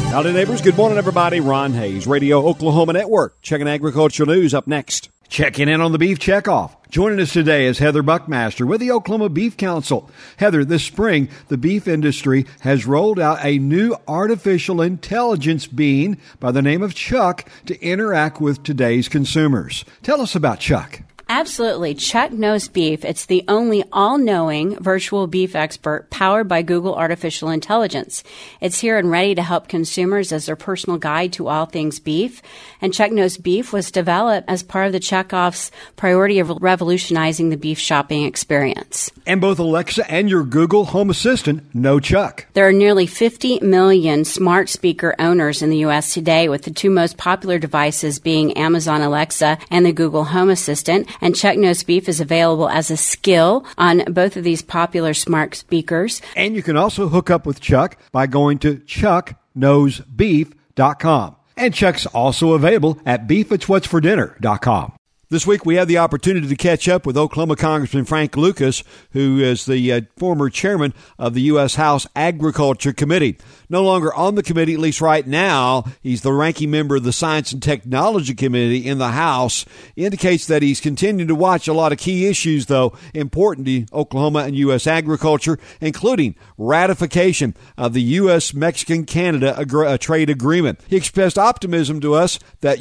Howdy, neighbors. Good morning, everybody. Ron Hayes, Radio Oklahoma Network. Checking agricultural news up next. Checking in on the beef checkoff. Joining us today is Heather Buckmaster with the Oklahoma Beef Council. Heather, this spring, the beef industry has rolled out a new artificial intelligence being by the name of Chuck to interact with today's consumers. Tell us about Chuck. Absolutely. Chuck Knows Beef. It's the only all-knowing virtual beef expert powered by Google Artificial Intelligence. It's here and ready to help consumers as their personal guide to all things beef. And Chuck Knows Beef was developed as part of the Checkoff's priority of revolutionizing the beef shopping experience. And both Alexa and your Google Home Assistant know Chuck. There are nearly 50 million smart speaker owners in the U.S. today, with the two most popular devices being Amazon Alexa and the Google Home Assistant. And Chuck Knows Beef is available as a skill on both of these popular smart speakers. And you can also hook up with Chuck by going to chuckknowsbeef.com. And Chuck's also available at beefit'swhatsfordinner.com. This week, we had the opportunity to catch up with Oklahoma Congressman Frank Lucas, who is the former chairman of the U.S. House Agriculture Committee. No longer on the committee, at least right now, he's the ranking member of the Science and Technology Committee in the House. He indicates that he's continuing to watch a lot of key issues, though, important to Oklahoma and U.S. agriculture, including ratification of the U.S.-Mexican-Canada trade agreement. He expressed optimism to us that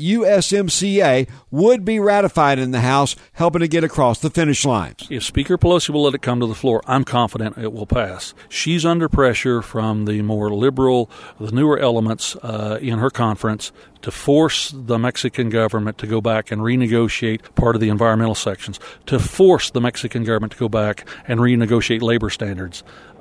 USMCA would be ratified in the House, helping to get across the finish line. If Speaker Pelosi will let it come to the floor, I'm confident it will pass. She's under pressure from the more liberal, the newer elements in her conference to force the Mexican government to go back and renegotiate part of the environmental sections, to force the Mexican government to go back and renegotiate labor standards.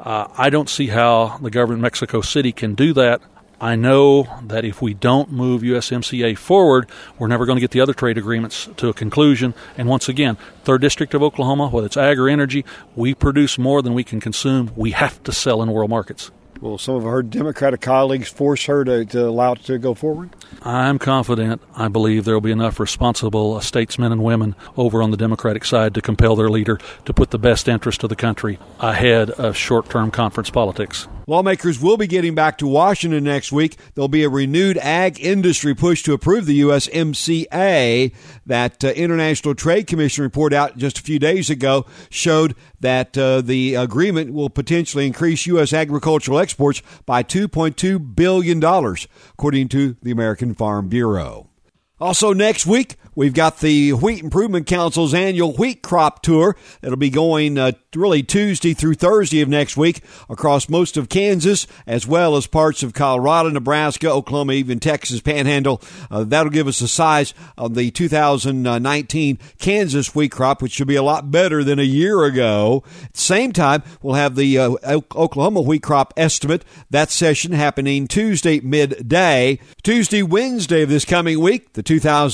I don't see how the government in Mexico City can do that. I know that if we don't move USMCA forward, we're never going to get the other trade agreements to a conclusion. And once again, 3rd District of Oklahoma, whether it's ag or energy, we produce more than we can consume. We have to sell in world markets. Will some of her Democratic colleagues force her to allow it to go forward? I'm confident. I believe there will be enough responsible statesmen and women over on the Democratic side to compel their leader to put the best interest of the country ahead of short-term conference politics. Lawmakers will be getting back to Washington next week. There'll be a renewed ag industry push to approve the USMCA. That International Trade Commission report out just a few days ago showed that the agreement will potentially increase U.S. agricultural exports by $2.2 billion, according to the American Farm Bureau. Also next week, we've got the Wheat Improvement Council's annual wheat crop tour. It'll be going really Tuesday through Thursday of next week across most of Kansas, as well as parts of Colorado, Nebraska, Oklahoma, even Texas Panhandle. That'll give us the size of the 2019 Kansas wheat crop, which should be a lot better than a year ago. At the same time, we'll have the Oklahoma wheat crop estimate. That session happening Tuesday midday. Tuesday, Wednesday of this coming week, the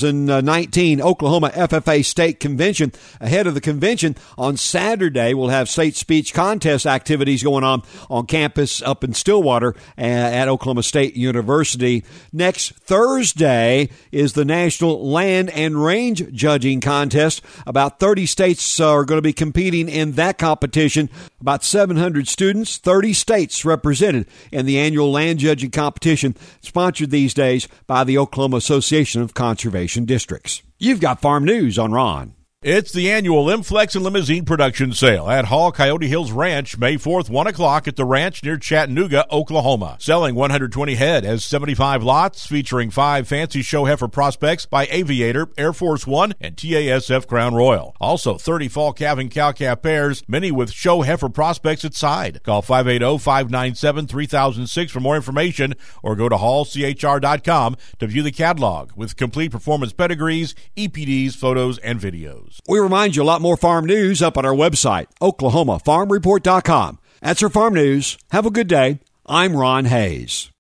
2019 Oklahoma FFA State Convention. Ahead of the convention on Saturday, we'll have state speech contest activities going on campus up in Stillwater at Oklahoma State University. Next Thursday is the National Land and Range Judging Contest. About 30 states are going to be competing in that competition. About 700 students, 30 states represented in the annual land judging competition, sponsored these days by the Oklahoma Association of Conservation Districts. You've got Farm News on Ron. It's the annual M-Flex and Limousine Production Sale at Hall Coyote Hills Ranch, May 4th, 1 o'clock at the ranch near Chattanooga, Oklahoma. Selling 120 head as 75 lots, featuring 5 fancy show heifer prospects by Aviator, Air Force One, and TASF Crown Royal. Also, 30 fall calf and cow-calf pairs, many with show heifer prospects at side. Call 580-597-3006 for more information or go to hallchr.com to view the catalog with complete performance pedigrees, EPDs, photos, and videos. We remind you a lot more farm news up on our website, OklahomaFarmReport.com. That's our farm news. Have a good day. I'm Ron Hayes.